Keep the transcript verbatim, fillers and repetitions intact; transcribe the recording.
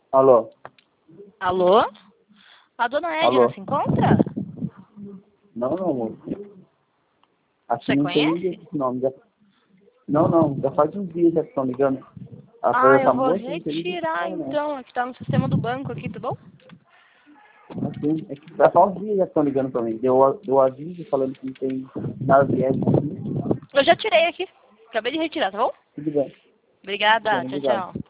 Alô? Alô? A dona Edna Alô? se encontra? Não, não, amor. Aqui Você não tem conhece? ninguém com esse nome. Já... Não, não. Já faz uns dias já que estão ligando. A Ah, coisa tá eu vou muito inteligente, retirar não, não. então. É que tá no sistema do banco aqui, tá bom? Assim, é que já faz uns dias já que estão ligando pra mim. Deu, deu aviso falando que não tem nada de Edna aqui. Eu já tirei aqui. Acabei de retirar, tá bom? Tudo bem. Tudo Obrigada. bem, Tchau, obrigado. tchau.